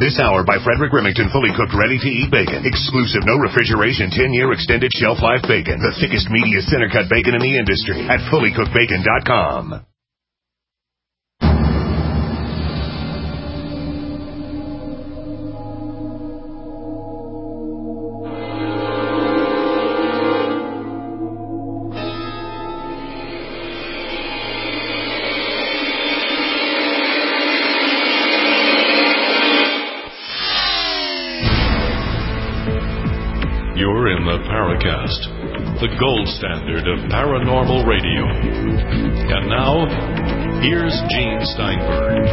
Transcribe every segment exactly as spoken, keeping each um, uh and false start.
This hour by Frederick Remington, fully cooked, ready-to-eat bacon. Exclusive, no refrigeration, ten-year extended shelf life bacon. The thickest, meatiest center-cut bacon in the industry at fully cooked bacon dot com. You're in the Paracast, the gold standard of paranormal radio. And now, here's Gene Steinberg.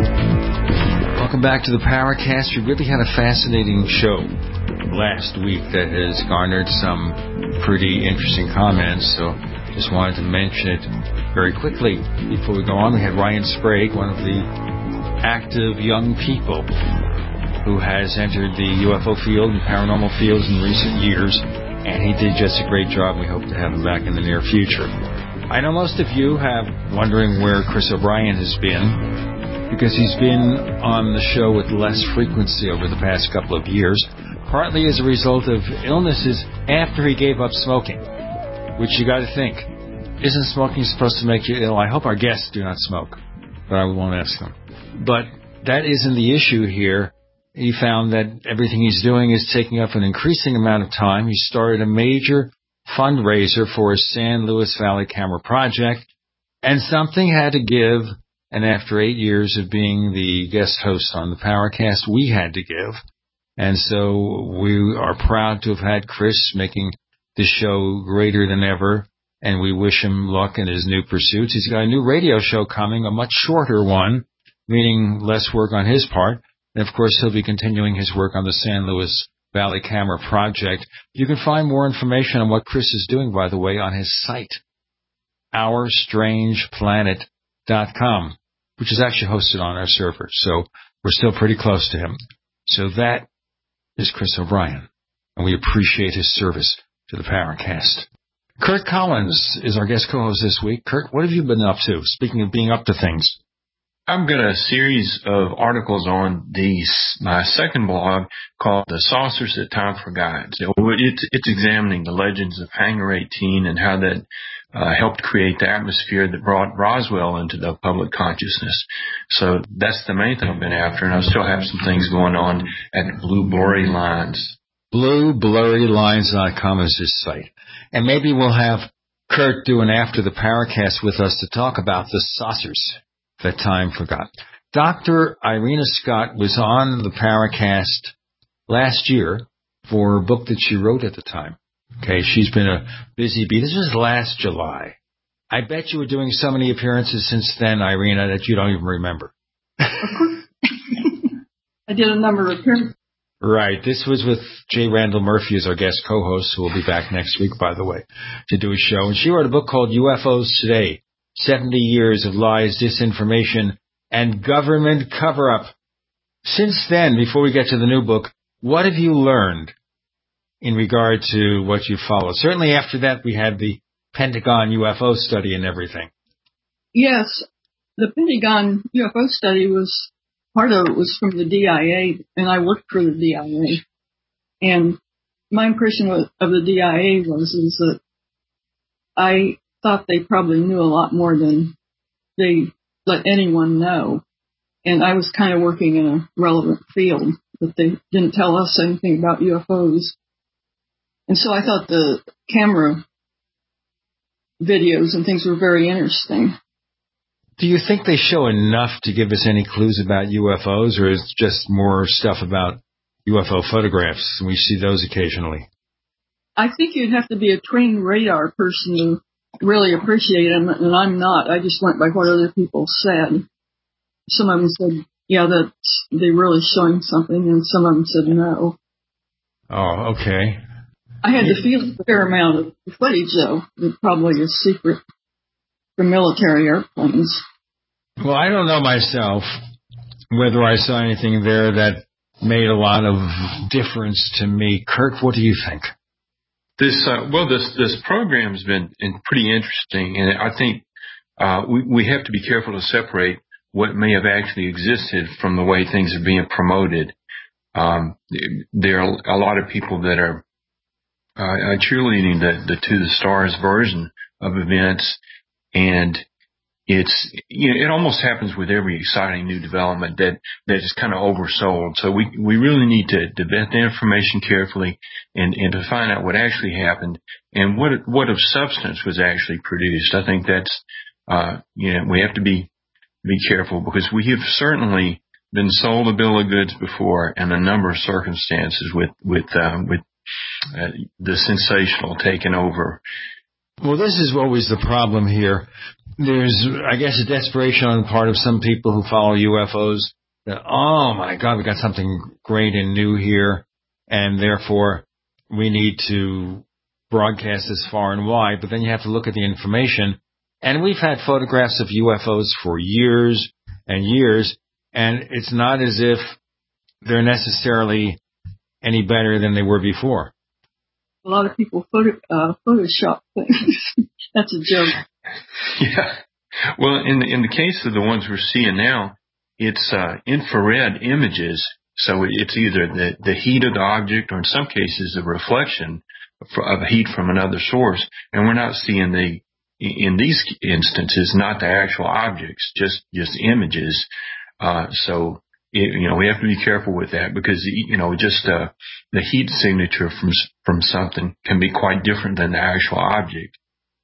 Welcome back to the Paracast. We really had a fascinating show last week that has garnered some pretty interesting comments, so just wanted to mention it very quickly. Before we go on, we had Ryan Sprague, one of the active young people who has entered the U F O field and paranormal fields in recent years, and he did just a great job. We hope to have him back in the near future. I know most of you have wondering where Chris O'Brien has been, because he's been on the show with less frequency over the past couple of years, partly as a result of illnesses after he gave up smoking, which you got to think, isn't smoking supposed to make you ill? I hope our guests do not smoke, but I won't ask them. But that isn't the issue here. He found that everything he's doing is taking up an increasing amount of time. He started a major fundraiser for his San Luis Valley Camera Project, and something had to give. And after eight years of being the guest host on the Paracast, we had to give. And so we are proud to have had Chris making the show greater than ever, and we wish him luck in his new pursuits. He's got a new radio show coming, a much shorter one, meaning less work on his part. And, of course, he'll be continuing his work on the San Luis Valley Camera Project. You can find more information on what Chris is doing, by the way, on his site, our strange planet dot com, which is actually hosted on our server. So we're still pretty close to him. So that is Chris O'Brien, and we appreciate his service to the Paracast. Kurt Collins is our guest co-host this week. Kurt, what have you been up to, speaking of being up to things? I've got a series of articles on these, my second blog called The Saucers That Time Forgot. So it's, it's examining the legends of Hangar eighteen and how that uh, helped create the atmosphere that brought Roswell into the public consciousness. So that's the main thing I've been after, and I still have some things going on at Blue Blurry Lines. blue blurry lines dot com is his site. And maybe we'll have Kurt do an After the Paracast with us to talk about the saucers that time forgot. Doctor Irena Scott was on the Paracast last year for a book that she wrote at the time. Okay, she's been a busy bee. This was last July. I bet you were doing so many appearances since then, Irena, that you don't even remember. I did a number of appearances. Right. This was with J. Randall Murphy as our guest co-host, who will be back next week, by the way, to do a show. And she wrote a book called U F Os Today, seventy years of Lies, Disinformation, and Government Cover-Up. Since then, before we get to the new book, what have you learned in regard to what you followed? Certainly after that, we had the Pentagon U F O study and everything. Yes, the Pentagon U F O study was, part of it was from the D I A, and I worked for the D I A. And my impression of the D I A was is that I thought they probably knew a lot more than they let anyone know. And I was kind of working in a relevant field, but they didn't tell us anything about U F Os. And so I thought the camera videos and things were very interesting. Do you think they show enough to give us any clues about U F Os, or is it just more stuff about U F O photographs, and we see those occasionally? I think you'd have to be a trained radar person to really appreciate them, and I'm not. I just went by what other people said. Some of them said, yeah, that they're really showing something, and some of them said no. Oh, okay. I had to feel a fair amount of footage, though, that probably is secret from military airplanes. Well, I don't know myself whether I saw anything there that made a lot of difference to me. Kurt, what do you think? This uh, well, this this program's been in pretty interesting, and I think uh, we we have to be careful to separate what may have actually existed from the way things are being promoted. Um, there are a lot of people that are uh, cheerleading the, the To the Stars version of events, and it's, you know, it almost happens with every exciting new development that, that is kind of oversold. So we, we really need to, to vet the information carefully and, and to find out what actually happened and what, what of substance was actually produced. I think that's, uh, you know, we have to be, be careful because we have certainly been sold a bill of goods before in a number of circumstances with, with, um, with, uh, the sensational taking over. Well, this is always the problem here. There's, I guess, a desperation on the part of some people who follow U F Os that, oh, my God, we got something great and new here, and therefore we need to broadcast this far and wide. But then you have to look at the information. And we've had photographs of U F Os for years and years, and it's not as if they're necessarily any better than they were before. A lot of people photo, uh, Photoshop things. That's a joke. Yeah. Well, in the, in the case of the ones we're seeing now, it's uh, infrared images. So it's either the, the heat of the object or in some cases the reflection of heat from another source. And we're not seeing the, in these instances, not the actual objects, just, just images. Uh, so, it, you know, we have to be careful with that because, you know, just, uh, the heat signature from, from something can be quite different than the actual object.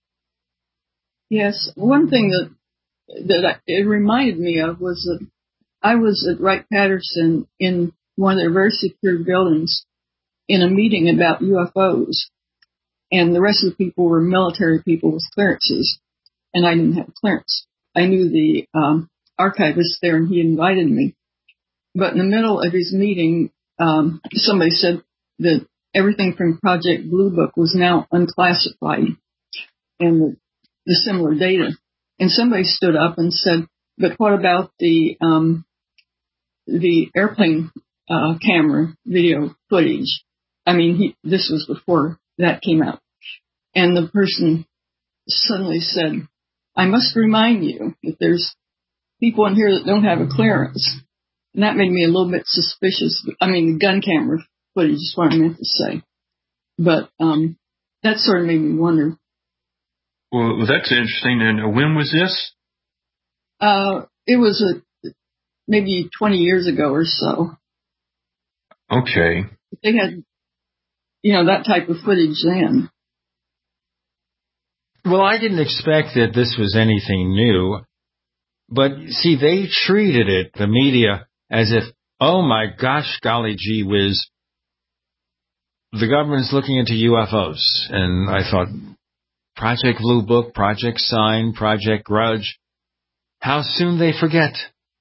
Yes. One thing that, that it reminded me of was that I was at Wright-Patterson in one of their very secure buildings in a meeting about U F Os. And the rest of the people were military people with clearances. And I didn't have clearance. I knew the um, archivist there and he invited me. But in the middle of his meeting, um, somebody said that everything from Project Blue Book was now unclassified and the, the similar data. And somebody stood up and said, but what about the um, the airplane uh, camera video footage? I mean, he, this was before that came out. And the person suddenly said, I must remind you that there's people in here that don't have a clearance. And that made me a little bit suspicious. I mean, the gun camera footage is what I meant to say. But um, that sort of made me wonder. Well, that's interesting. And when was this? Uh, it was a, maybe twenty years ago or so. Okay. They had, you know, that type of footage then. Well, I didn't expect that this was anything new. But, see, they treated it, the media, as if, oh, my gosh, golly gee whiz, the government's looking into U F Os. And I thought, Project Blue Book, Project Sign, Project Grudge, how soon they forget.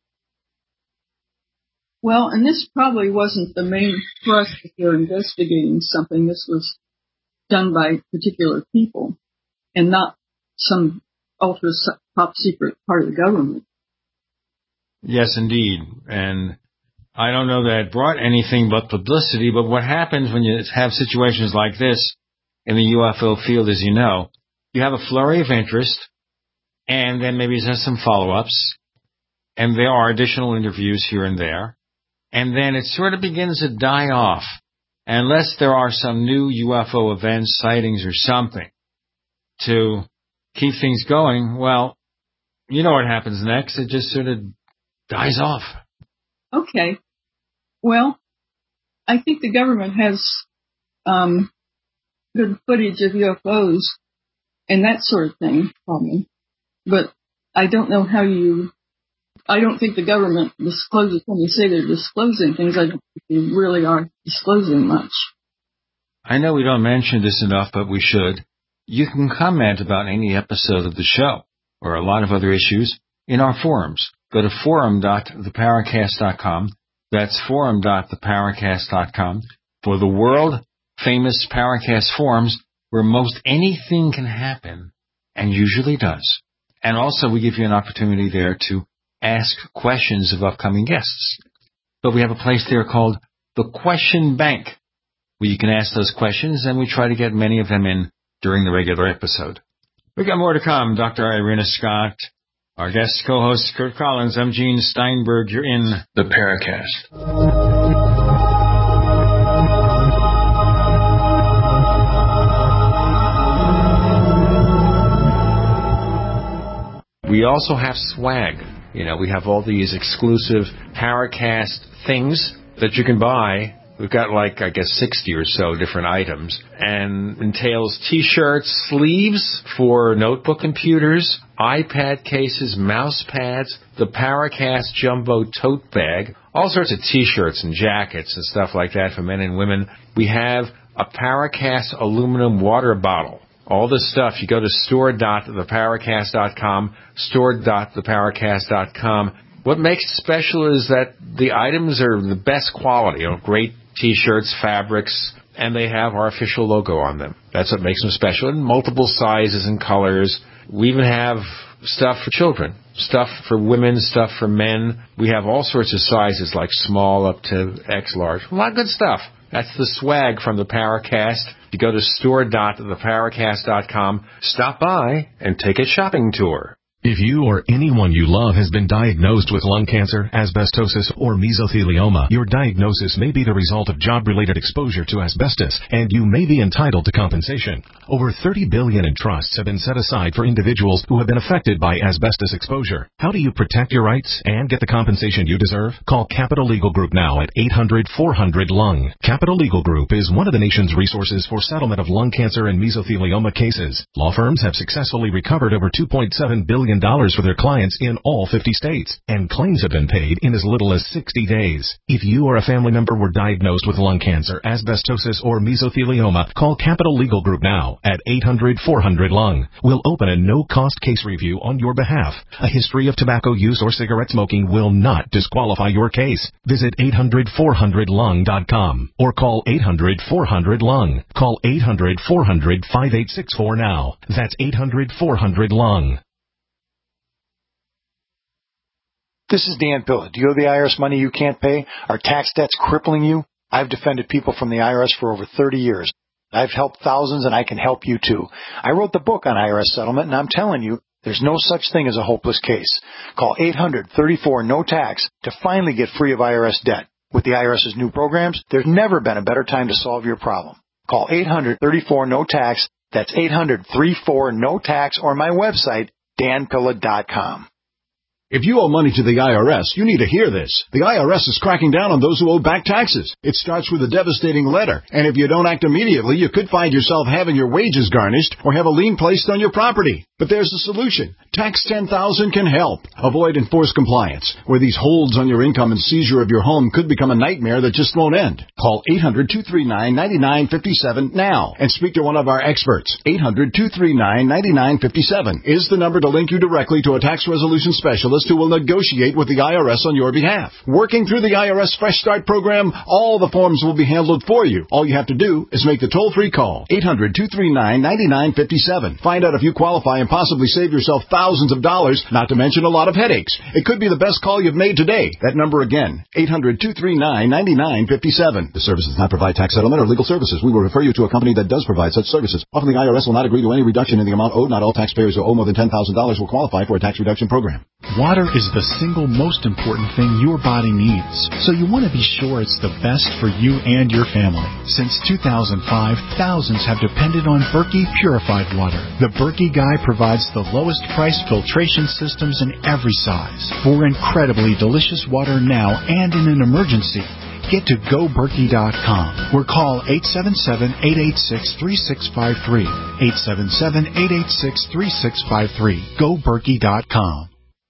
Well, and this probably wasn't the main thrust if you're investigating something. This was done by particular people and not some ultra top secret part of the government. Yes, indeed. And I don't know that it brought anything but publicity, but what happens when you have situations like this in the U F O field, as you know, you have a flurry of interest, and then maybe there's some follow-ups, and there are additional interviews here and there, and then it sort of begins to die off, unless there are some new U F O events, sightings, or something to keep things going. Well, you know what happens next. It just sort of dies off. Okay. Well, I think the government has um, good footage of U F Os and that sort of thing, probably. But I don't know how you... I don't think the government discloses, when you say they're disclosing things, I don't think they really are disclosing much. I know we don't mention this enough, but we should. You can comment about any episode of the show, or a lot of other issues, in our forums. Go to forum dot the paracast dot com. That's forum dot the paracast dot com for the world-famous Paracast forums where most anything can happen, and usually does. And also we give you an opportunity there to ask questions of upcoming guests. But we have a place there called the Question Bank, where you can ask those questions, and we try to get many of them in during the regular episode. We've got more to come. Doctor Irena Scott, Our guest co-host, Kurt Collins. I'm Gene Steinberg. You're in the Paracast. We also have swag. You know, we have all these exclusive Paracast things that you can buy. We've got like, I guess, sixty or so different items, and entails T-shirts, sleeves for notebook computers, iPad cases, mouse pads, the Paracast Jumbo tote bag, all sorts of T-shirts and jackets and stuff like that for men and women. We have a Paracast aluminum water bottle. All this stuff, you go to store dot the paracast dot com, store dot the paracast dot com. What makes it special is that the items are the best quality, you know, great T-shirts, fabrics, and they have our official logo on them. That's what makes them special, in multiple sizes and colors. We even have stuff for children, stuff for women, stuff for men. We have all sorts of sizes, like small up to X large. A lot of good stuff. That's the swag from the Paracast. You go to store dot the paracast dot com, stop by, and take a shopping tour. If you or anyone you love has been diagnosed with lung cancer, asbestosis, or mesothelioma, your diagnosis may be the result of job-related exposure to asbestos, and you may be entitled to compensation. Over thirty billion dollars in trusts have been set aside for individuals who have been affected by asbestos exposure. How do you protect your rights and get the compensation you deserve? Call Capital Legal Group now at eight hundred four hundred lung. Capital Legal Group is one of the nation's resources for settlement of lung cancer and mesothelioma cases. Law firms have successfully recovered over two point seven billion dollars for their clients in all fifty states, and claims have been paid in as little as sixty days. If you or a family member were diagnosed with lung cancer, asbestosis, or mesothelioma, call Capital Legal Group now at eight hundred four hundred lung. We'll open a no-cost case review on your behalf. A history of tobacco use or cigarette smoking will not disqualify your case. Visit eight hundred four hundred lung dot com or call eight hundred four hundred lung. Call eight hundred four hundred five eight six four now. That's eight hundred four hundred lung. This is Dan Pilla. Do you owe the I R S money you can't pay? Are tax debts crippling you? I've defended people from the I R S for over thirty years. I've helped thousands, and I can help you too. I wrote the book on I R S settlement, and I'm telling you, there's no such thing as a hopeless case. Call eight hundred thirty-four no tax to finally get free of I R S debt. With the IRS's new programs, there's never been a better time to solve your problem. Call eight hundred thirty-four no tax. That's eight hundred thirty-four no tax, or my website, dan pilla dot com. If you owe money to the I R S, you need to hear this. The I R S is cracking down on those who owe back taxes. It starts with a devastating letter, and if you don't act immediately, you could find yourself having your wages garnished or have a lien placed on your property. But there's a solution. Tax ten thousand can help. Avoid enforced compliance, where these holds on your income and seizure of your home could become a nightmare that just won't end. Call eight hundred two three nine nine nine five seven now and speak to one of our experts. eight hundred two three nine nine nine five seven is the number to link you directly to a tax resolution specialist who will negotiate with the I R S on your behalf. Working through the I R S Fresh Start program, all the forms will be handled for you. All you have to do is make the toll-free call, eight hundred two three nine nine nine five seven. Find out if you qualify and possibly save yourself thousands of dollars, not to mention a lot of headaches. It could be the best call you've made today. That number again, eight hundred two three nine nine nine five seven. The service does not provide tax settlement or legal services. We will refer you to a company that does provide such services. Often the I R S will not agree to any reduction in the amount owed. Not all taxpayers who owe more than ten thousand dollars will qualify for a tax reduction program. Water is the single most important thing your body needs, so you want to be sure it's the best for you and your family. Since two thousand five, thousands have depended on Berkey purified water. The Berkey Guy provides the lowest price filtration systems in every size for incredibly delicious water now and in an emergency. Get to go berkey dot com or call eight seven seven, eight eight six, three six five three. eight seven seven, eight eight six, three six five three. go berkey dot com.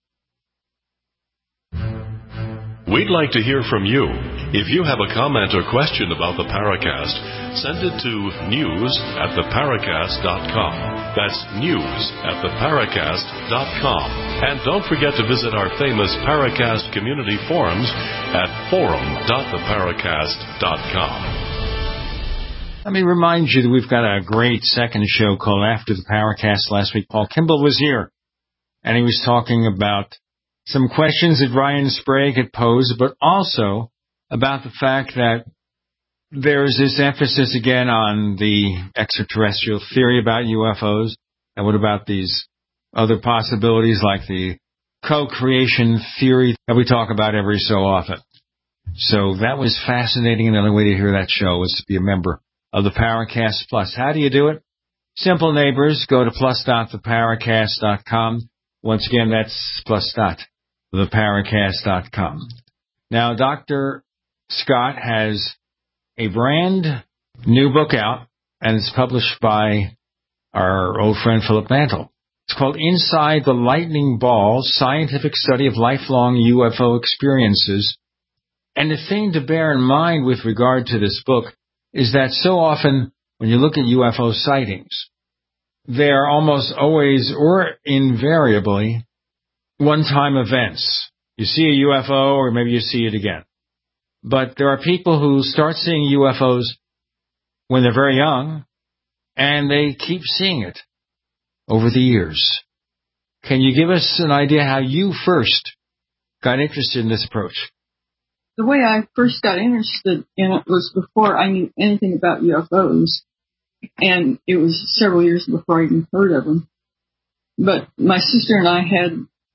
We'd like to hear from you. If you have a comment or question about the Paracast, send it to news at the paracast dot com. That's news at the paracast dot com. And don't forget to visit our famous Paracast community forums at forum dot the paracast dot com. Let me remind you that we've got a great second show called After the Paracast. Last week, Paul Kimball was here, and he was talking about some questions that Ryan Sprague had posed, but also about the fact that there's this emphasis again on the extraterrestrial theory about U F Os. And what about these other possibilities like the co-creation theory that we talk about every so often. So that was fascinating. Another way to hear that show is to be a member of the Paracast Plus. How do you do it? Simple, neighbors. Go to plus dot the paracast dot com. Once again, that's plus dot the paracast dot com. Now, Doctor Scott has a brand new book out, and it's published by our old friend Philip Mantle. It's called Inside the Lightning Ball, Scientific Study of Lifelong U F O Experiences. And the thing to bear in mind with regard to this book is that so often when you look at U F O sightings, they are almost always or invariably one-time events. You see a U F O or maybe you see it again. But there are people who start seeing U F Os when they're very young, and they keep seeing it over the years. Can you give us an idea how you first got interested in this approach? The way I first got interested in it was before I knew anything about U F Os, and it was several years before I even heard of them. But my sister and I had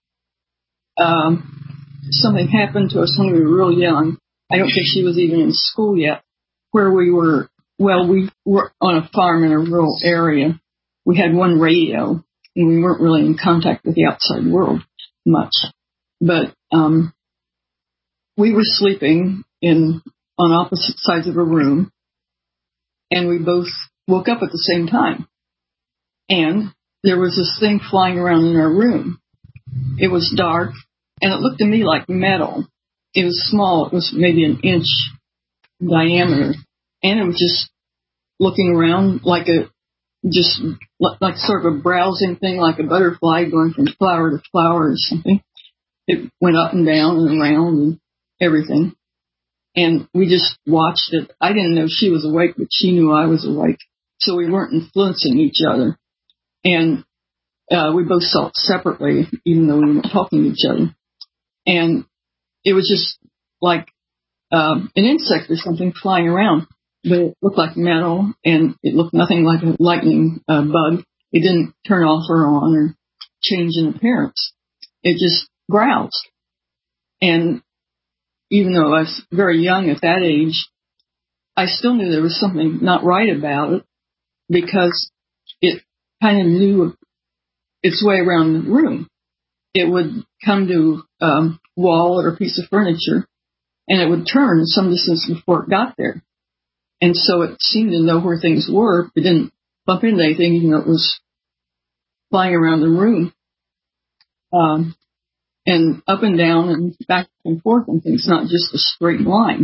um, something happen to us when we were real young. I don't think she was even in school yet, where we were, well, we were on a farm in a rural area. We had one radio, and we weren't really in contact with the outside world much. But um, we were sleeping in on opposite sides of a room, and we both woke up at the same time. And there was this thing flying around in our room. It was dark, and it looked to me like metal. It was small. It was maybe an inch diameter, and it was just looking around like a just like sort of a browsing thing, like a butterfly going from flower to flower or something. It went up and down and around and everything. And we just watched it. I didn't know she was awake, but she knew I was awake. So we weren't influencing each other. And uh, we both saw it separately, even though we weren't talking to each other. And it was just like um, an insect or something flying around. But it looked like metal, and it looked nothing like a lightning uh, bug. It didn't turn off or on or change in appearance. It just growled. And even though I was very young at that age, I still knew there was something not right about it because it kind of knew its way around the room. It would come to a um, wall or a piece of furniture, and it would turn some distance before it got there. And so it seemed to know where things were. It didn't bump into anything, even though it was flying around the room. Um, and up and down and back and forth and things, not just a straight line.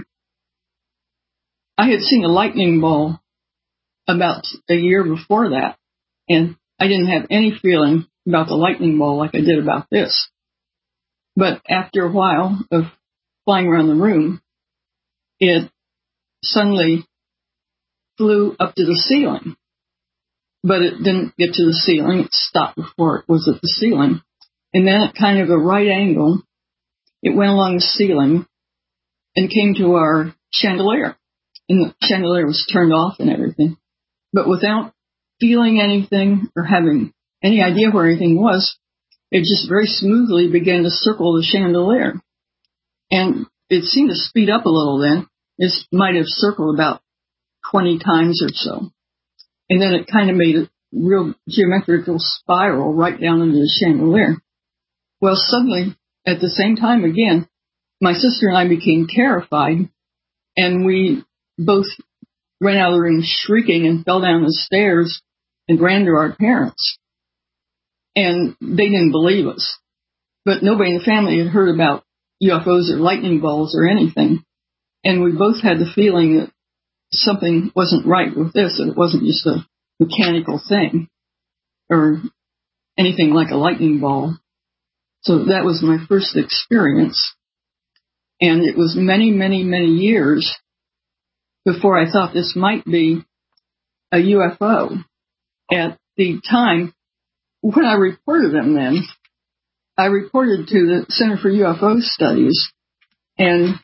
I had seen a lightning ball about a year before that, and I didn't have any feeling about the lightning ball like I did about this. But after a while of flying around the room, it suddenly flew up to the ceiling. But it didn't get to the ceiling. It stopped before it was at the ceiling. And then at kind of a right angle, it went along the ceiling and came to our chandelier. And the chandelier was turned off and everything. But without feeling anything or having any idea where anything was, it just very smoothly began to circle the chandelier. And it seemed to speed up a little then. It might have circled about twenty times or so. And then it kind of made a real geometrical spiral right down into the chandelier. Well, suddenly, at the same time again, my sister and I became terrified, and we both ran out of the room shrieking and fell down the stairs and ran to our parents. And they didn't believe us. But nobody in the family had heard about U F Os or lightning balls or anything. And we both had the feeling that something wasn't right with this, and it wasn't just a mechanical thing or anything like a lightning ball. So that was my first experience. And it was many, many, many years before I thought this might be a U F O. At the time, when I reported them then, I reported to the Center for U F O Studies, and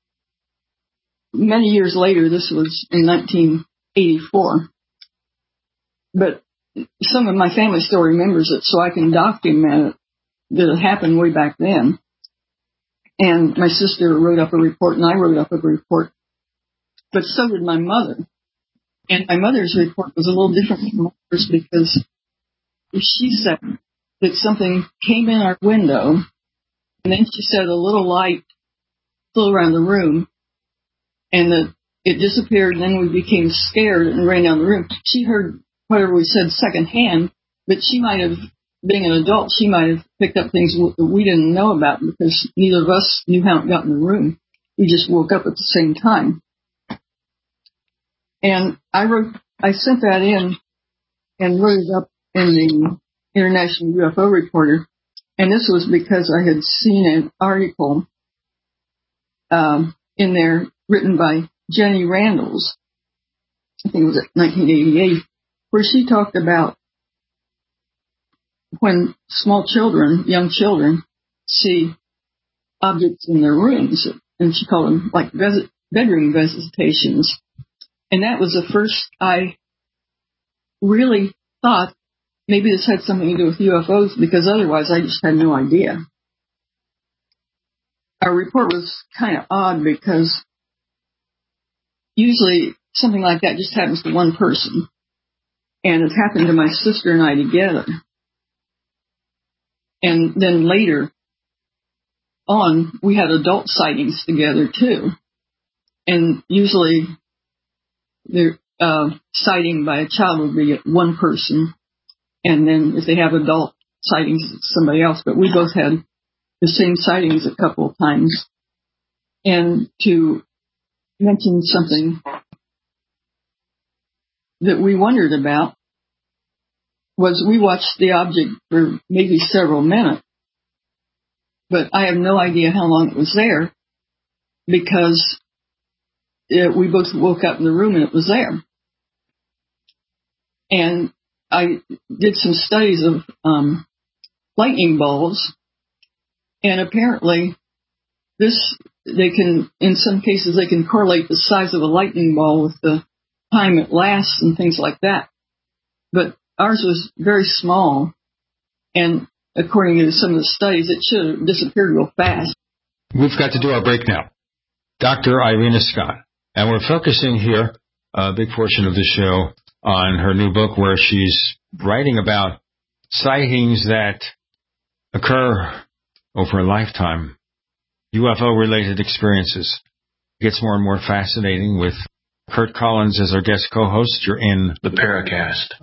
many years later, this was in nineteen eighty-four, but some of my family still remembers it, so I can document it. that had happened way back then. And my sister wrote up a report, and I wrote up a report. But so did my mother. And my mother's report was a little different from ours because she said that something came in our window, and then she said a little light flew around the room, and that it disappeared, and then we became scared and ran down the room. She heard whatever we said secondhand, but she might have, being an adult, she might have picked up things that we didn't know about because neither of us knew how it got in the room. We just woke up at the same time. And I wrote, I sent that in and wrote it up in the International U F O Reporter. And this was because I had seen an article um, in there written by Jenny Randles, I think it was nineteen eighty-eight, where she talked about when small children, young children, see objects in their rooms, and she called them like visit, bedroom visitations. And that was the first I really thought maybe this had something to do with U F Os, because otherwise I just had no idea. Our report was kind of odd because usually something like that just happens to one person. And it happened to my sister and I together. And then later on, we had adult sightings together too. And usually the uh, sighting by a child would be one person. And then if they have adult sightings, it's somebody else. But we both had the same sightings a couple of times. And to mention something that we wondered about was we watched the object for maybe several minutes, but I have no idea how long it was there because it, we both woke up in the room and it was there. And I did some studies of um, lightning bolts, and apparently this, they can, in some cases, they can correlate the size of a lightning ball with the time it lasts and things like that. But ours was very small, and according to some of the studies, it should have disappeared real fast. We've got to do our break now. Doctor Irena Scott. And we're focusing here, a big portion of the show, on her new book where she's writing about sightings that occur over a lifetime, U F O-related experiences. It gets more and more fascinating with Kurt Collins as our guest co-host. You're in the Paracast.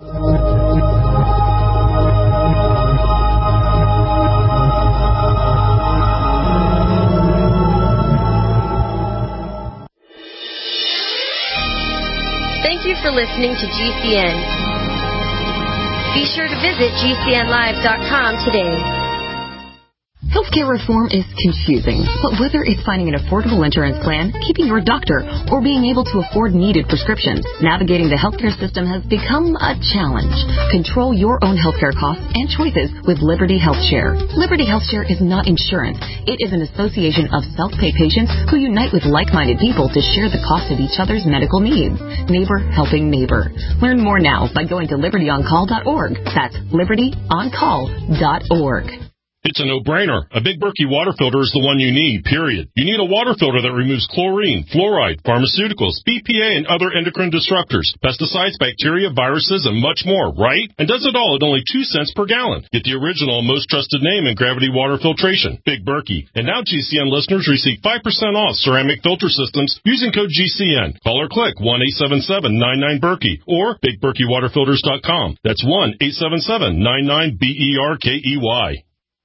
Thank you for listening to G C N. Be sure to visit G C N live dot com today. Healthcare reform is confusing, but whether it's finding an affordable insurance plan, keeping your doctor, or being able to afford needed prescriptions, navigating the healthcare system has become a challenge. Control your own healthcare costs and choices with Liberty HealthShare. Liberty HealthShare is not insurance. It is an association of self-pay patients who unite with like-minded people to share the cost of each other's medical needs. Neighbor helping neighbor. Learn more now by going to liberty on call dot org. That's liberty on call dot org. It's a no-brainer. A Big Berkey water filter is the one you need, period. You need a water filter that removes chlorine, fluoride, pharmaceuticals, B P A, and other endocrine disruptors, pesticides, bacteria, viruses, and much more, right? And does it all at only two cents per gallon. Get the original, most trusted name in gravity water filtration, Big Berkey. And now G C N listeners receive five percent off ceramic filter systems using code G C N. Call or click one eight seven seven nine nine Berkey or big berkey water filters dot com. That's one eight seven seven nine nine B E R K E Y.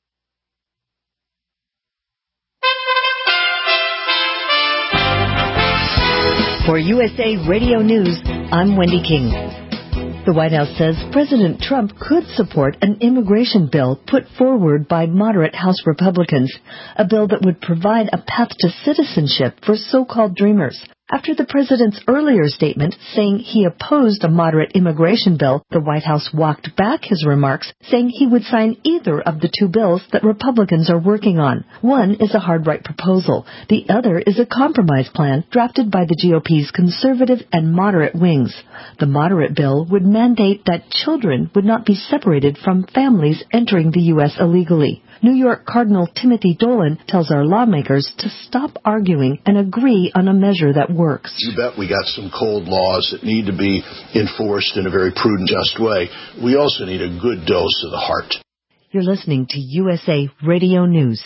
For U S A Radio News, I'm Wendy King. The White House says President Trump could support an immigration bill put forward by moderate House Republicans, a bill that would provide a path to citizenship for so-called dreamers. After the president's earlier statement saying he opposed a moderate immigration bill, the White House walked back his remarks, saying he would sign either of the two bills that Republicans are working on. One is a hard right proposal. The other is a compromise plan drafted by the G O P's conservative and moderate wings. The moderate bill would mandate that children would not be separated from families entering the U S illegally. New York Cardinal Timothy Dolan tells our lawmakers to stop arguing and agree on a measure that works. You bet we got some cold laws that need to be enforced in a very prudent, just way. We also need a good dose of the heart. You're listening to U S A Radio News.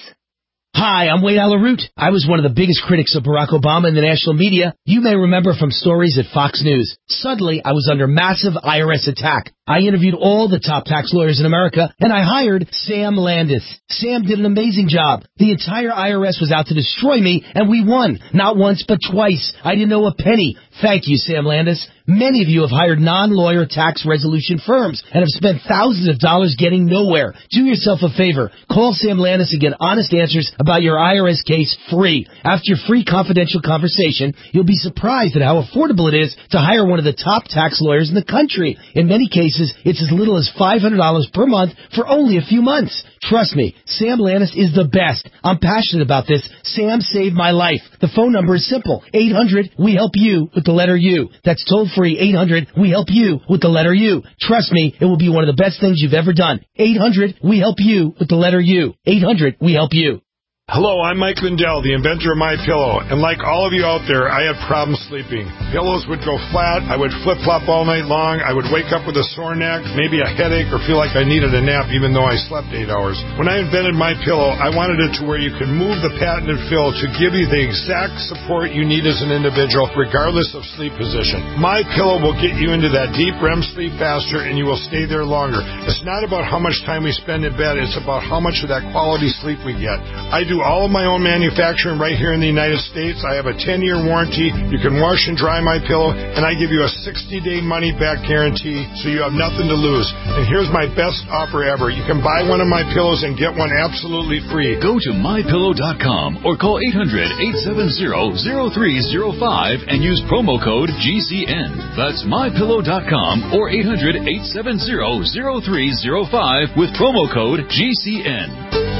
Hi, I'm Wade Alaroot. I was one of the biggest critics of Barack Obama in the national media. You may remember from stories at Fox News. Suddenly, I was under massive I R S attack. I interviewed all the top tax lawyers in America, and I hired Sam Landis. Sam did an amazing job. The entire I R S was out to destroy me, and we won. Not once, but twice. I didn't owe a penny. Thank you, Sam Landis. Many of you have hired non-lawyer tax resolution firms and have spent thousands of dollars getting nowhere. Do yourself a favor. Call Sam Landis and get honest answers about your I R S case free. After your free confidential conversation, you'll be surprised at how affordable it is to hire one of the top tax lawyers in the country. In many cases, it's as little as five hundred dollars per month for only a few months. Trust me, Sam Landis is the best. I'm passionate about this. Sam saved my life. The phone number is simple. eight hundred we help you with the letter U. That's toll free. eight hundred we help you with the letter U. Trust me, it will be one of the best things you've ever done. eight hundred we help you with the letter U. eight hundred we help you. Hello, I'm Mike Lindell, the inventor of MyPillow, and like all of you out there, I had problems sleeping. Pillows would go flat, I would flip-flop all night long, I would wake up with a sore neck, maybe a headache, or feel like I needed a nap even though I slept eight hours. When I invented MyPillow, I wanted it to where you could move the patented fill to give you the exact support you need as an individual, regardless of sleep position. MyPillow will get you into that deep R E M sleep faster, and you will stay there longer. It's not about how much time we spend in bed, it's about how much of that quality sleep we get. I do all of my own manufacturing right here in the United States. I have a ten-year warranty. You can wash and dry MyPillow, and I give you a sixty-day money-back guarantee, so you have nothing to lose. And here's my best offer ever. You can buy one of my pillows and get one absolutely free. Go to my pillow dot com or call eight hundred eight seven zero zero three zero five and use promo code G C N. That's my pillow dot com or eight hundred eight seven zero zero three zero five with promo code G C N.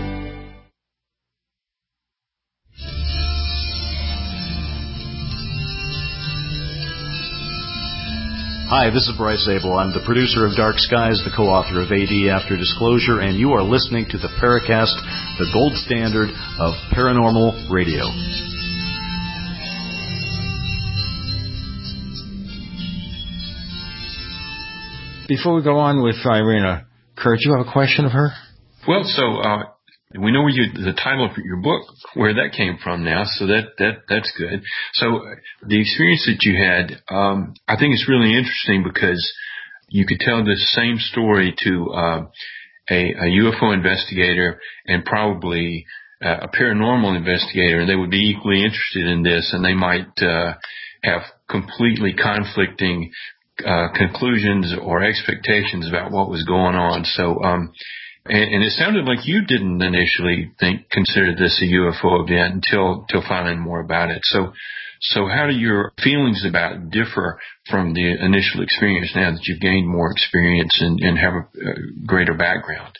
Hi, this is Bryce Abel. I'm the producer of Dark Skies, the co-author of A D After Disclosure, and you are listening to the Paracast, the gold standard of paranormal radio. Before we go on with Irena, Kurt, you have a question of her? Well, so uh, we know where you, the title of your book, where that came from now, so that, that that's good. So the experience that you had, um, I think it's really interesting because you could tell the same story to uh, a, a U F O investigator and probably uh, a paranormal investigator, and they would be equally interested in this, and they might uh, have completely conflicting uh, conclusions or expectations about what was going on. So, um, and, and it sounded like you didn't initially think consider this a U F O event until until finding more about it. So, so how do your feelings about it differ from the initial experience now that you've gained more experience and, and have a, a greater background?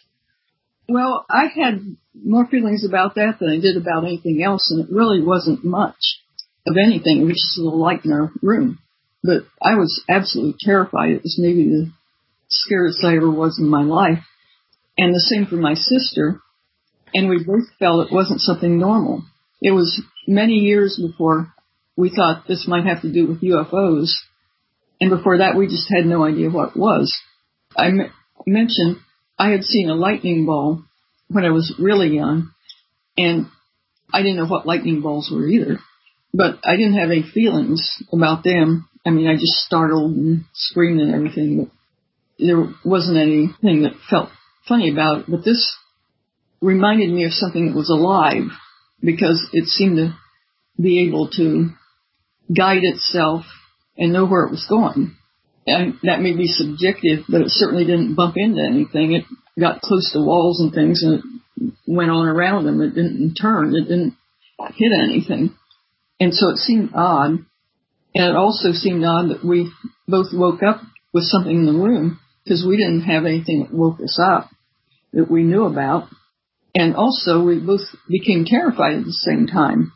Well, I had more feelings about that than I did about anything else, and it really wasn't much of anything. It was just a little light in our room. But I was absolutely terrified. It was maybe the scariest I ever was in my life. And the same for my sister. And we both felt it wasn't something normal. It was many years before we thought this might have to do with U F Os. And before that, we just had no idea what it was. I m- mentioned I had seen a lightning ball when I was really young. And I didn't know what lightning balls were either. But I didn't have any feelings about them. I mean, I just startled and screamed and everything, but there wasn't anything that felt funny about it. But this reminded me of something that was alive because it seemed to be able to guide itself and know where it was going. And that may be subjective, but it certainly didn't bump into anything. It got close to walls and things and it went on around them. It didn't turn. It didn't hit anything. And so it seemed odd. And it also seemed odd that we both woke up with something in the room because we didn't have anything that woke us up that we knew about. And also we both became terrified at the same time.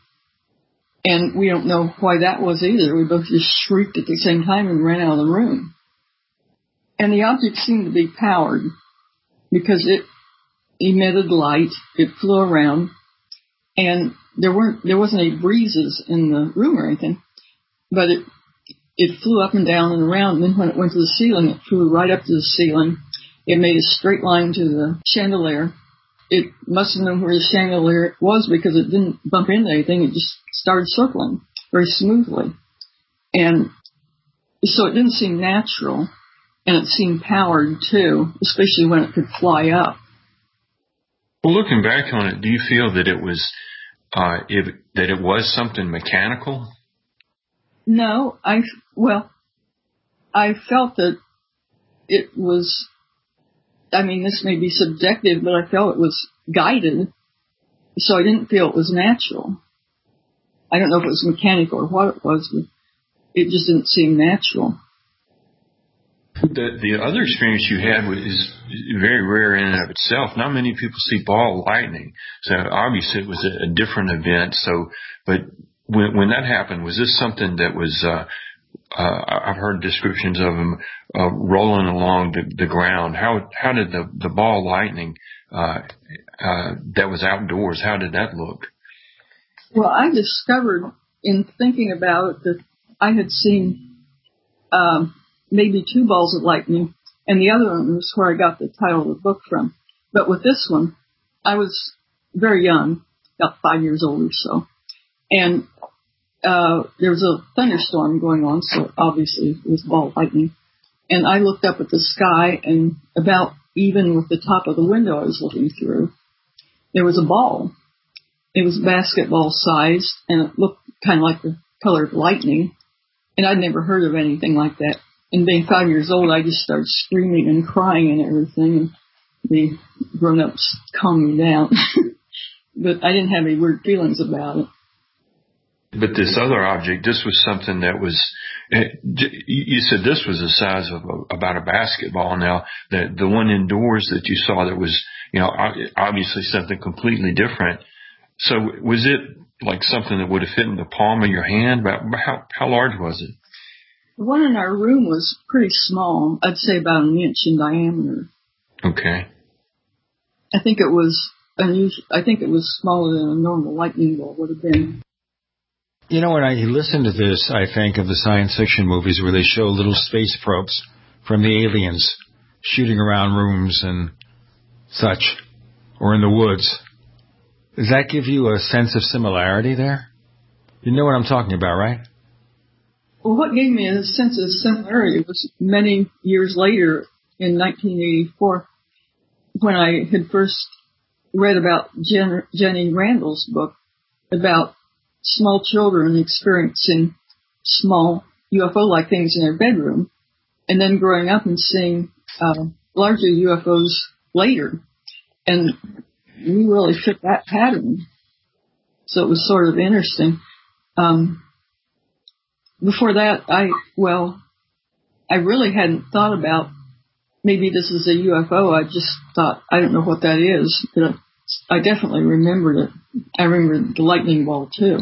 And we don't know why that was either. We both just shrieked at the same time and ran out of the room. And the object seemed to be powered because it emitted light. It flew around, and there weren't there wasn't any breezes in the room or anything, but it it flew up and down and around. And then when it went to the ceiling, it flew right up to the ceiling. It made a straight line to the chandelier. It must have known where the chandelier was because it didn't bump into anything. It just started circling very smoothly. And so it didn't seem natural, and it seemed powered too, especially when it could fly up. Well, looking back on it, do you feel that it was uh, it, that it was something mechanical? No, I well, I felt that it was. I mean, this may be subjective, but I felt it was guided, so I didn't feel it was natural. I don't know if it was mechanical or what it was, but it just didn't seem natural. The the other experience you had is very rare in and of itself. Not many people see ball lightning, so obviously it was a, a different event. So, but when when that happened, was this something that was? Uh, uh, I've heard descriptions of them uh, rolling along the, the ground. How how did the the ball lightning uh, uh, that was outdoors? How did that look? Well, I discovered in thinking about it that I had seen um, maybe two balls of lightning, and the other one was where I got the title of the book from. But with this one, I was very young, about five years old or so, and uh, there was a thunderstorm going on, so obviously it was ball lightning. And I looked up at the sky, and about even with the top of the window I was looking through, there was a ball. It was basketball sized, and it looked kind of like the color of lightning. And I'd never heard of anything like that. And being five years old, I just started screaming and crying and everything. And the grown-ups calmed me down. But I didn't have any weird feelings about it. But this other object, this was something that was, you said this was the size of a, about a basketball. Now, the, the one indoors that you saw that was, you know, obviously something completely different. So was it like something that would have fit in the palm of your hand? About how, how large was it? The one in our room was pretty small. I'd say about an inch in diameter. Okay. I think it was unusual. I think it was smaller than a normal lightning bolt would have been. You know, when I listen to this, I think of the science fiction movies where they show little space probes from the aliens shooting around rooms and such, or in the woods. Does that give you a sense of similarity there? You know what I'm talking about, right? Well, what gave me a sense of similarity was many years later, in nineteen eighty-four, when I had first read about Jen, Jenny Randall's book about small children experiencing small U F O-like things in their bedroom, and then growing up and seeing uh, larger U F Os later. And we really fit that pattern. So it was sort of interesting. Um, before that, I, well, I really hadn't thought about maybe this is a U F O. I just thought, I don't know what that is, but I definitely remembered it. I remembered the lightning ball too.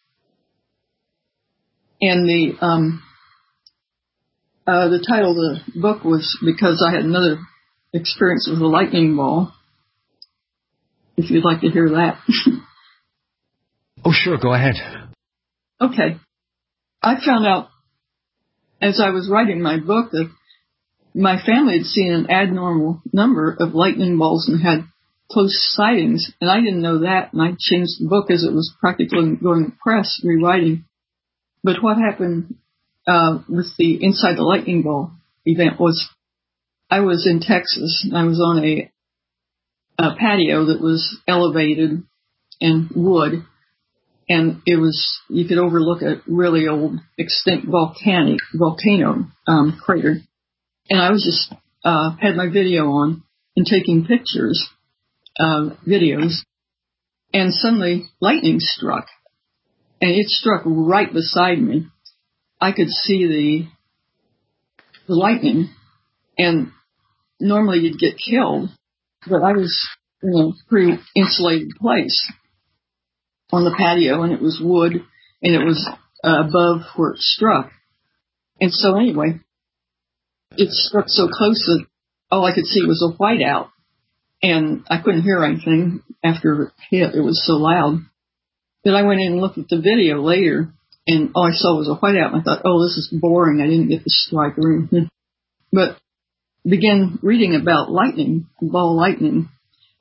And the, um, uh, the title of the book was because I had another experience with a lightning ball. If you'd like to hear that. Oh, sure. Go ahead. Okay. I found out as I was writing my book that my family had seen an abnormal number of lightning bolts and had close sightings, and I didn't know that, and I changed the book as it was practically going to press, rewriting. But what happened uh, with the Inside the Lightning Ball event was I was in Texas, and I was on a a patio that was elevated in wood, and it was, you could overlook a really old extinct volcanic volcano um, crater. And I was just, uh, had my video on and taking pictures, uh, videos, and suddenly lightning struck, and it struck right beside me. I could see the, the lightning, and normally you'd get killed. But I was in a pretty insulated place on the patio, and it was wood, and it was uh, above where it struck. And so anyway, it struck so close that all I could see was a whiteout. and I couldn't hear anything after it hit. It was so loud. But I went in and looked at the video later, and all I saw was a whiteout. And I thought, oh, this is boring. I didn't get the strike or anything. But began reading about lightning, ball lightning,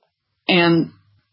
and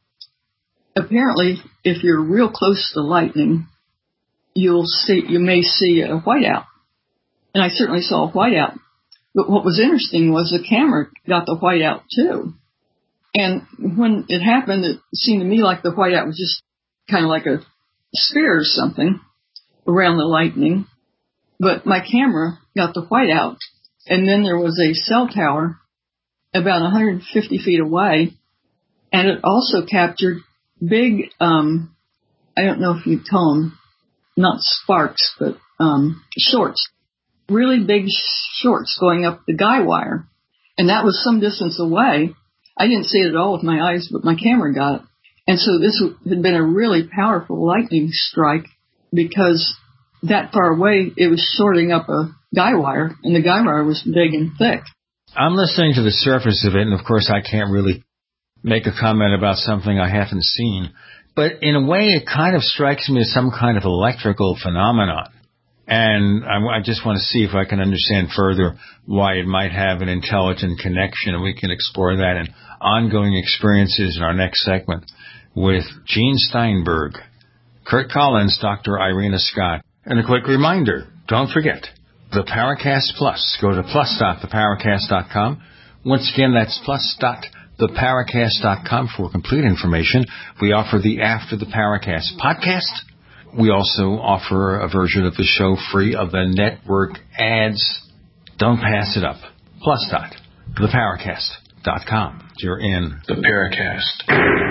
apparently, if you're real close to lightning, you'll see, you may see a whiteout. And I certainly saw a whiteout. But what was interesting was the camera got the whiteout too. And when it happened, it seemed to me like the whiteout was just kind of like a sphere or something around the lightning. But my camera got the whiteout. And then there was a cell tower about one hundred fifty feet away. And it also captured big, um, I don't know if you'd call them, not sparks, but um, shorts. Really big shorts going up the guy wire. And that was some distance away. I didn't see it at all with my eyes, but my camera got it. And so this had been a really powerful lightning strike because that far away, it was shorting up a guy wire, and the guy wire was big and thick. I'm listening to the surface of it, and of course I can't really make a comment about something I haven't seen. But in a way, it kind of strikes me as some kind of electrical phenomenon. And I, I just want to see if I can understand further why it might have an intelligent connection, and we can explore that in ongoing experiences in our next segment with Gene Steinberg, Kurt Collins, Doctor Irena Scott. And a quick reminder, don't forget, the Paracast Plus. Go to plus dot the paracast dot com. Once again, that's plus dot the paracast dot com for complete information. We offer the After the Paracast podcast. We also offer a version of the show free of the network ads. Don't pass it up. Plus dot the paracast dot com. You're in the Paracast.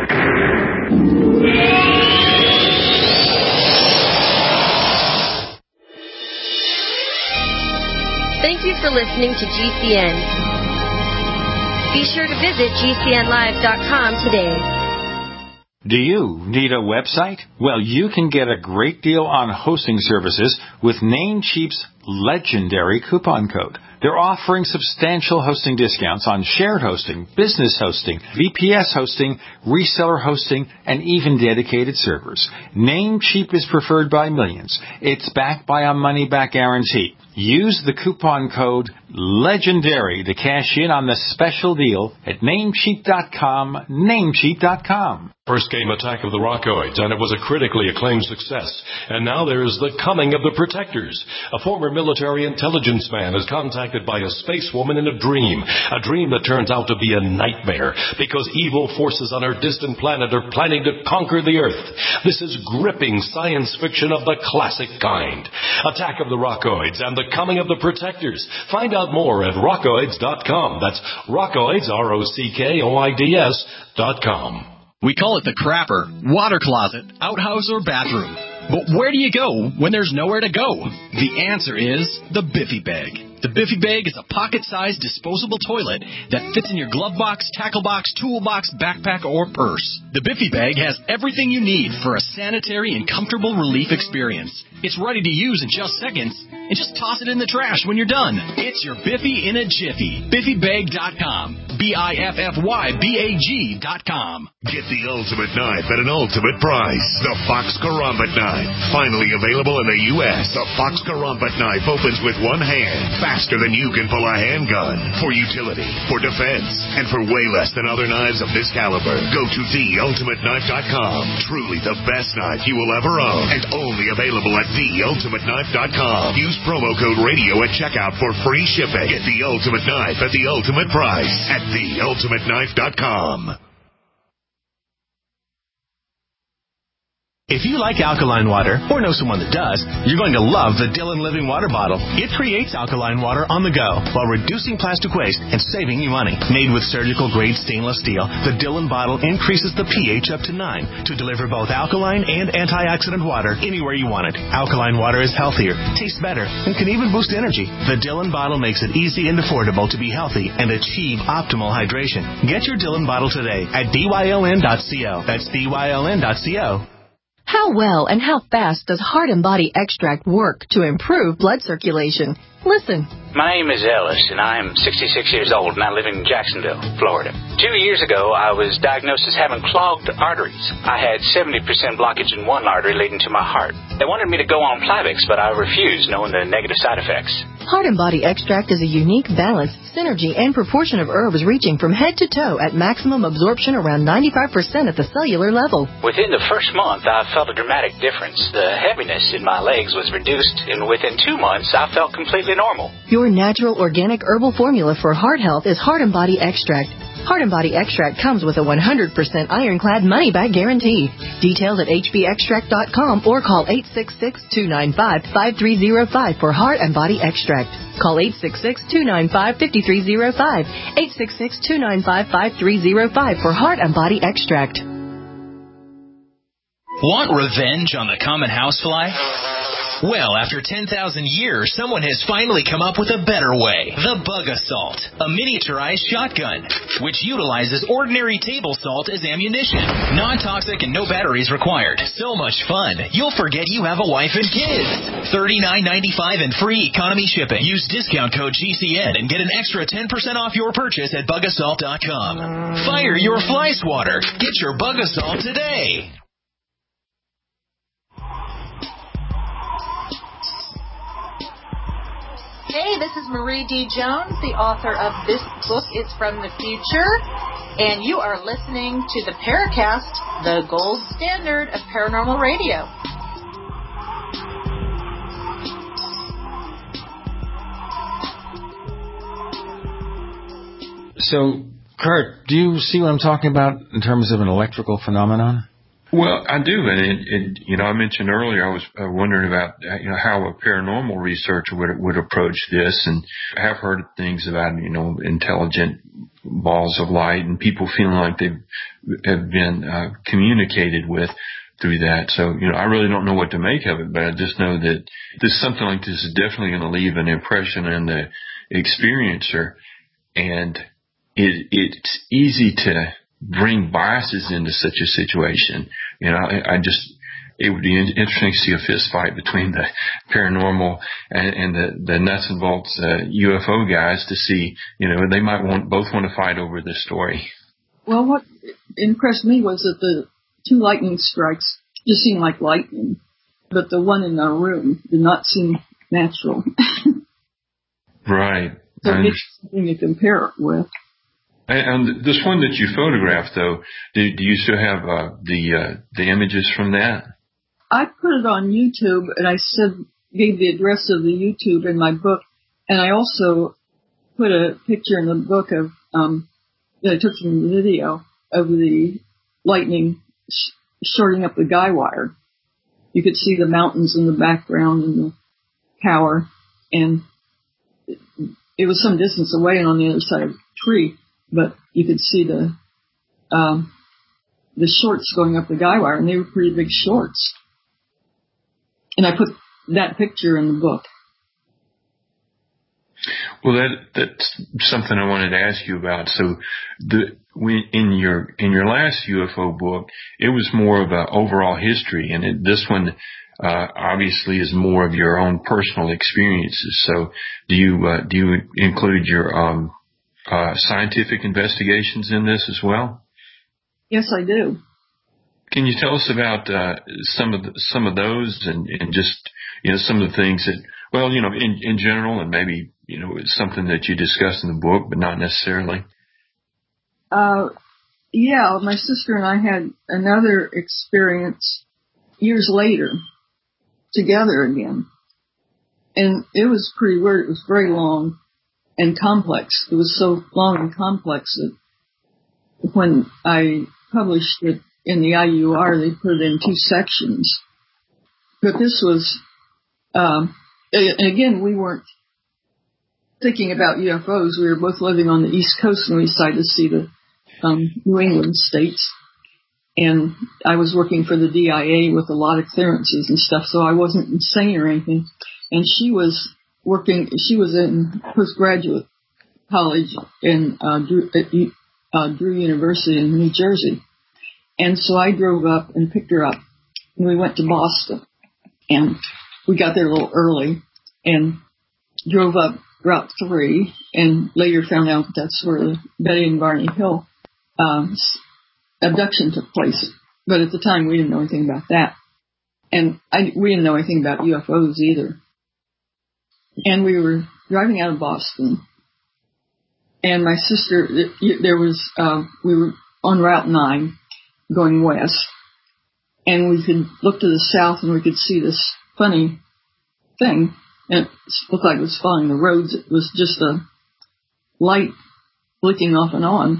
Thank you for listening to G C N. Be sure to visit G C N live dot com today. Do you need a website? Well, you can get a great deal on hosting services with Namecheap's legendary coupon code. They're offering substantial hosting discounts on shared hosting, business hosting, V P S hosting, reseller hosting, and even dedicated servers. Namecheap is preferred by millions. It's backed by a money-back guarantee. Use the coupon code LEGENDARY to cash in on the special deal at namecheap dot com, namecheap dot com. First came Attack of the Rockoids, and it was a critically acclaimed success. And now there is The Coming of the Protectors. A former military intelligence man is contacted by a space woman in a dream, a dream that turns out to be a nightmare, because evil forces on our distant planet are planning to conquer the Earth. This is gripping science fiction of the classic kind. Attack of the Rockoids and The Coming of the Protectors. Find out more at rockoids dot com. That's Rockoids, R O C K O I D S dot com. We call it the crapper, water closet, outhouse, or bathroom. But where do you go when there's nowhere to go? The answer is the Biffy Bag. The Biffy Bag is a pocket-sized disposable toilet that fits in your glove box, tackle box, toolbox, backpack, or purse. The Biffy Bag has everything you need for a sanitary and comfortable relief experience. It's ready to use in just seconds, and just toss it in the trash when you're done. It's your Biffy in a jiffy. Biffy Bag dot com. B I F F Y B A G dot com. Get the ultimate knife at an ultimate price. The Fox Karambit knife. Finally available in the U S The Fox Karambit knife opens with one hand. Faster than you can pull a handgun. For utility, for defense, and for way less than other knives of this caliber. Go to the ultimate knife dot com. Truly the best knife you will ever own. And only available at the ultimate knife dot com. Use promo code radio at checkout for free shipping. Get the ultimate knife at the ultimate price at the ultimate knife dot com. If you like alkaline water, or know someone that does, you're going to love the Dillon Living Water Bottle. It creates alkaline water on the go while reducing plastic waste and saving you money. Made with surgical-grade stainless steel, the Dillon bottle increases the pH up to nine to deliver both alkaline and antioxidant water anywhere you want it. Alkaline water is healthier, tastes better, and can even boost energy. The Dillon bottle makes it easy and affordable to be healthy and achieve optimal hydration. Get your Dillon bottle today at D Y L N dot co. That's D Y L N dot co. How well and how fast does Heart and Body Extract work to improve blood circulation? Listen. My name is Ellis, and I am sixty-six years old, and I live in Jacksonville, Florida. Two years ago, I was diagnosed as having clogged arteries. I had seventy percent blockage in one artery leading to my heart. They wanted me to go on Plavix, but I refused, knowing the negative side effects. Heart and Body Extract is a unique balance, synergy, and proportion of herbs reaching from head to toe at maximum absorption around ninety-five percent at the cellular level. Within the first month, I felt a dramatic difference. The heaviness in my legs was reduced, and within two months, I felt completely normal. Your natural organic herbal formula for heart health is Heart and Body Extract. Heart and Body Extract comes with a one hundred percent ironclad money-back guarantee. Details at h b extract dot com or call eight six six, two nine five, five three zero five for Heart and Body Extract. Call eight six six, two nine five, five three zero five, eight six six, two nine five, five three zero five for Heart and Body Extract. Want revenge on the common housefly? Well, after ten thousand years, someone has finally come up with a better way. The Bug Assault, a miniaturized shotgun, which utilizes ordinary table salt as ammunition. Non-toxic and no batteries required. So much fun, you'll forget you have a wife and kids. thirty-nine ninety-five and free economy shipping. Use discount code G C N and get an extra ten percent off your purchase at bug assault dot com. Fire your fly swatter. Get your Bug Assault today. Hey, this is Marie D. Jones, the author of This Book is from the Future, and you are listening to the Paracast, the gold standard of paranormal radio. So, Kurt, do you see what I'm talking about in terms of an electrical phenomenon? Well, I do, and it, it, you know, I mentioned earlier I was uh, wondering about you know how a paranormal researcher would would approach this, and I have heard things about you know intelligent balls of light and people feeling like they have been uh, communicated with through that. So you know, I really don't know what to make of it, but I just know that this something like this is definitely going to leave an impression on the experiencer, and it, it's easy to bring biases into such a situation. You know, I, I just, it would be interesting to see a fist fight between the paranormal and, and the, the nuts and bolts uh, U F O guys to see, you know, they might want both want to fight over this story. Well, what impressed me was that the two lightning strikes just seemed like lightning, but the one in our room did not seem natural. Right. So it's something to compare it with. And this one that you photographed, though, do, do you still have uh, the uh, the images from that? I put it on YouTube, and I said gave the address of the YouTube in my book, and I also put a picture in the book of um, that I took from the video of the lightning sh- shorting up the guy wire. You could see the mountains in the background and the tower, and it, it was some distance away and on the other side of the tree. But you could see the um, the shorts going up the guy wire, and they were pretty big shorts. And I put that picture in the book. Well, that that's something I wanted to ask you about. So, the when, in your in your last U F O book, it was more of an overall history, and it, this one uh, obviously is more of your own personal experiences. So, do you uh, do you include your um, Uh, scientific investigations in this as well? Yes, I do. Can you tell us about uh, some of the, some of those and, and just you know some of the things that well you know in, in general and maybe you know something that you discuss in the book but not necessarily? Uh, yeah, my sister and I had another experience years later together again, and it was pretty weird. It was very long and complex. It was so long and complex that when I published it in the I U R, they put it in two sections. But this was, um, and again, we weren't thinking about U F Os. We were both living on the East Coast, and we decided to see the um, New England states. And I was working for the D I A with a lot of clearances and stuff, so I wasn't insane or anything. And she was working, she was in postgraduate college in uh, Drew, at uh, Drew University in New Jersey. And so I drove up and picked her up, and we went to Boston. And we got there a little early and drove up Route three, and later found out that that's where the Betty and Barney Hill uh, abduction took place. But at the time, we didn't know anything about that. And I, we didn't know anything about U F Os either. And we were driving out of Boston, and my sister, there was, uh, we were on Route nine going west, and we could look to the south and we could see this funny thing, and it looked like it was following the roads. It was just a light blinking off and on.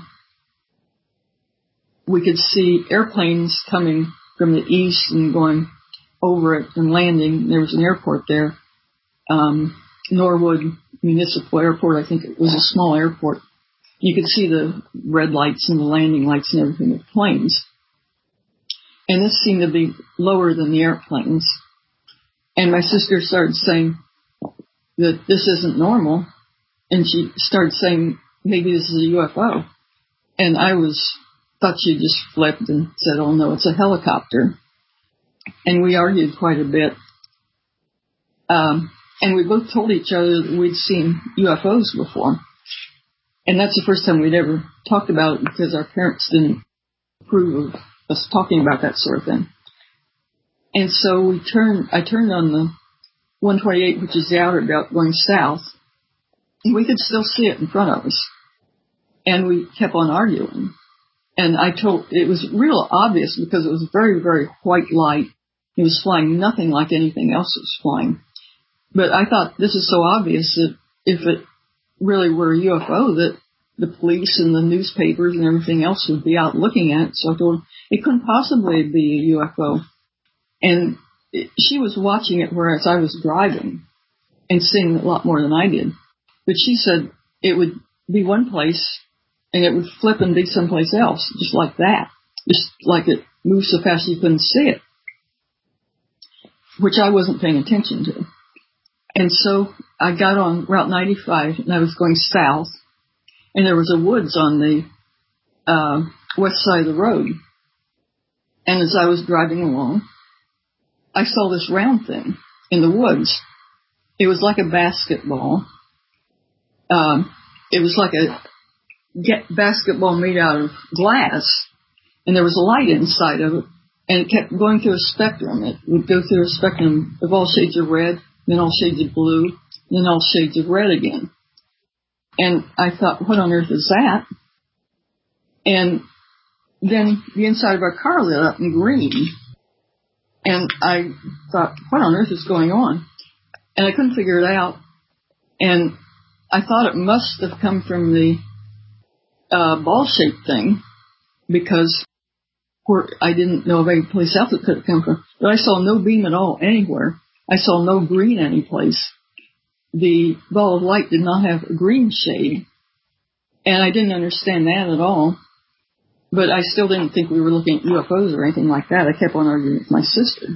We could see airplanes coming from the east and going over it and landing. There was an airport there, um, Norwood Municipal Airport. I think it was a small airport. You could see the red lights and the landing lights and everything of planes. And this seemed to be lower than the airplanes. And my sister started saying that this isn't normal. And she started saying, maybe this is a U F O. And I was, thought she just flipped and said, oh no, it's a helicopter. And we argued quite a bit. Um, and we both told each other that we'd seen U F Os before. And that's the first time we'd ever talked about it, because our parents didn't approve of us talking about that sort of thing. And so we turned, I turned on the one twenty-eight, which is the outer belt going south, and we could still see it in front of us. And we kept on arguing. And I told, it was real obvious because it was very, very white light. It was flying nothing like anything else was flying. But I thought, this is so obvious that if it really were a U F O, that the police and the newspapers and everything else would be out looking at it. So I told her, it couldn't possibly be a U F O. And it, she was watching it, whereas I was driving and seeing a lot more than I did. But she said it would be one place and it would flip and be someplace else, just like that. Just like it moved so fast you couldn't see it, which I wasn't paying attention to. And so I got on Route ninety-five, and I was going south, and there was a woods on the uh, west side of the road. And as I was driving along, I saw this round thing in the woods. It was like a basketball. Um, it was like a get basketball made out of glass, and there was a light inside of it, and it kept going through a spectrum. It would go through a spectrum of all shades of red, then all shades of blue, then all shades of red again. And I thought, what on earth is that? And then the inside of our car lit up in green. And I thought, what on earth is going on? And I couldn't figure it out. And I thought it must have come from the uh, ball-shaped thing, because where I didn't know of any place else it could have come from. But I saw no beam at all anywhere. I saw no green anyplace. The ball of light did not have a green shade. And I didn't understand that at all. But I still didn't think we were looking at U F Os or anything like that. I kept on arguing with my sister.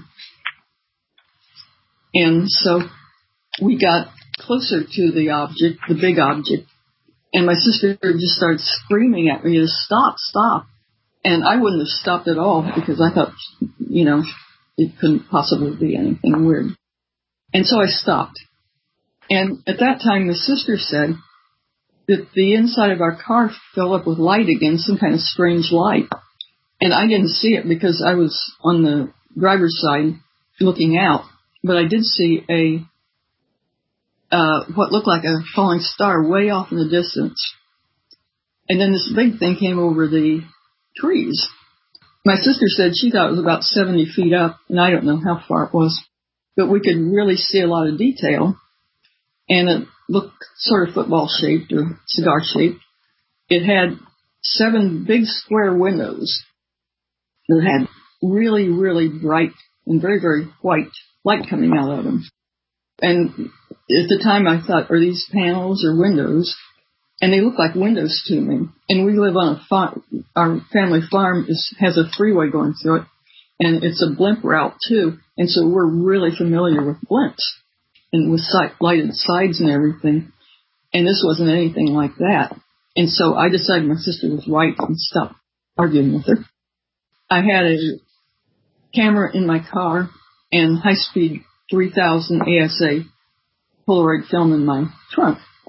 And so we got closer to the object, the big object, and my sister just started screaming at me to stop, stop. And I wouldn't have stopped at all because I thought, you know, it couldn't possibly be anything weird. And so I stopped. And at that time, the sister said that the inside of our car filled up with light again, some kind of strange light. And I didn't see it because I was on the driver's side looking out. But I did see a uh what looked like a falling star way off in the distance. And then this big thing came over the trees. My sister said she thought it was about seventy feet up, and I don't know how far it was. But we could really see a lot of detail. And it looked sort of football-shaped or cigar-shaped. It had seven big square windows that had really, really bright and very, very white light coming out of them. And at the time I thought, are these panels or windows? And they look like windows to me. And we live on a farm. Our family farm is, has a freeway going through it. And it's a blimp route, too. And so we're really familiar with blimps. And with sight, lighted sides and everything. And this wasn't anything like that. And so I decided my sister was right and stopped arguing with her. I had a camera in my car and high-speed three thousand A S A Polaroid film in my trunk.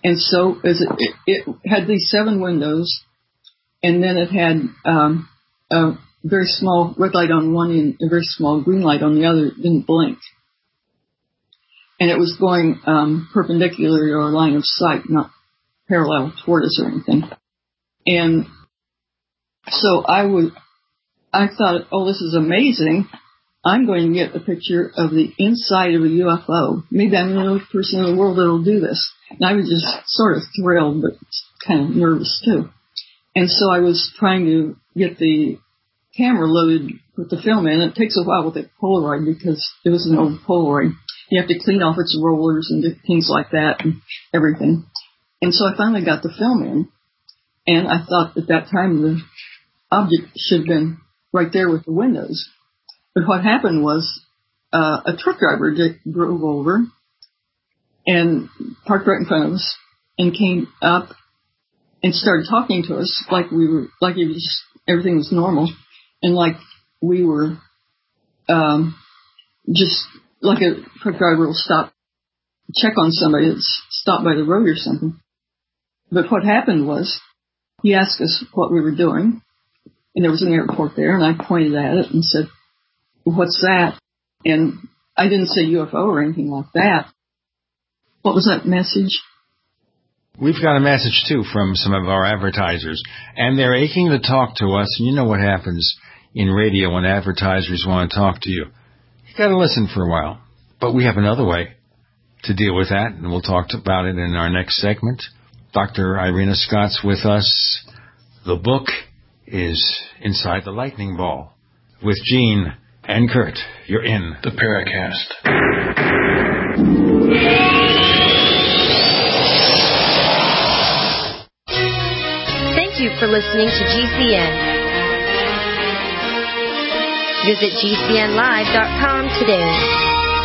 And so as it, it, it had these seven windows, and then it had um, a very small red light on one end, a very small green light on the other. It didn't blink. And it was going um, perpendicular to our line of sight, not parallel toward us or anything. And so I would, I thought, oh, this is amazing. I'm going to get a picture of the inside of a U F O. Maybe I'm the only person in the world that will do this. And I was just sort of thrilled, but kind of nervous too. And so I was trying to get the camera loaded with the film in. It takes a while with a Polaroid because it was an old Polaroid. You have to clean off its rollers and things like that and everything. And so I finally got the film in, and I thought at that time the object should have been right there with the windows. But what happened was uh, a truck driver drove over and parked right in front of us and came up and started talking to us like we were, like it was just, everything was normal, and like we were um, just like a truck driver will stop, check on somebody that's stopped by the road or something. But what happened was he asked us what we were doing, and there was an airport there, and I pointed at it and said, what's that? And I didn't say U F O or anything like that. What was that message? We've got a message, too, from some of our advertisers, and they're aching to talk to us. And you know what happens in radio when advertisers want to talk to you. You got to listen for a while. But we have another way to deal with that, and we'll talk about it in our next segment. Doctor Irena Scott's with us. The book is Inside the Lightning Ball with Gene and Kurt. You're in the Paracast. Thank you for listening to G C N. Visit G C N live dot com today.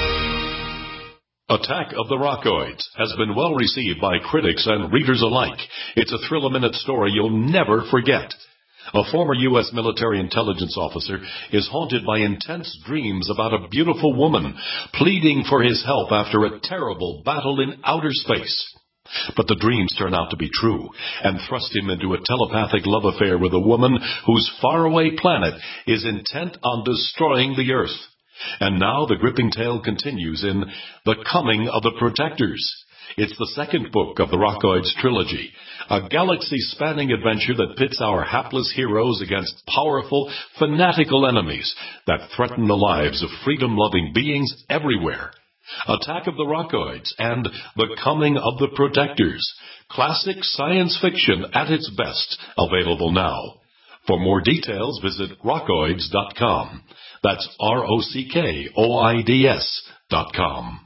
Attack of the Rockoids has been well received by critics and readers alike. It's a thrill-a-minute story you'll never forget. A former U S military intelligence officer is haunted by intense dreams about a beautiful woman pleading for his help after a terrible battle in outer space. But the dreams turn out to be true and thrust him into a telepathic love affair with a woman whose faraway planet is intent on destroying the Earth. And now the gripping tale continues in The Coming of the Protectors. It's the second book of the Rockoids trilogy, a galaxy-spanning adventure that pits our hapless heroes against powerful, fanatical enemies that threaten the lives of freedom-loving beings everywhere. Attack of the Rockoids and The Coming of the Protectors. Classic science fiction at its best. Available now. For more details, visit rockoids dot com. That's R O C K O I D S dot com.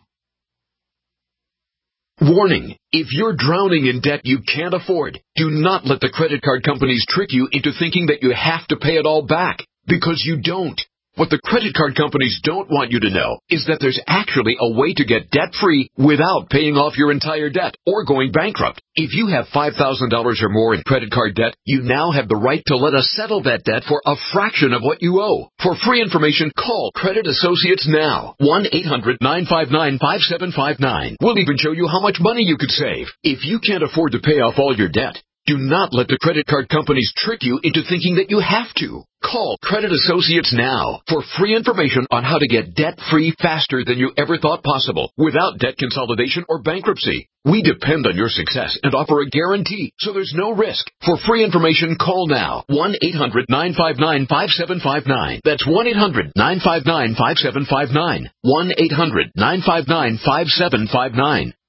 Warning! If you're drowning in debt you can't afford, do not let the credit card companies trick you into thinking that you have to pay it all back, because you don't. What the credit card companies don't want you to know is that there's actually a way to get debt-free without paying off your entire debt or going bankrupt. If you have five thousand dollars or more in credit card debt, you now have the right to let us settle that debt for a fraction of what you owe. For free information, call Credit Associates now. one eight hundred nine five nine five seven five nine. We'll even show you how much money you could save. If you can't afford to pay off all your debt, do not let the credit card companies trick you into thinking that you have to. Call Credit Associates now for free information on how to get debt-free faster than you ever thought possible without debt consolidation or bankruptcy. We depend on your success and offer a guarantee, so there's no risk. For free information, call now. one eight hundred nine five nine five seven five nine. That's one eight hundred nine five nine five seven five nine. one eight hundred nine five nine five seven five nine.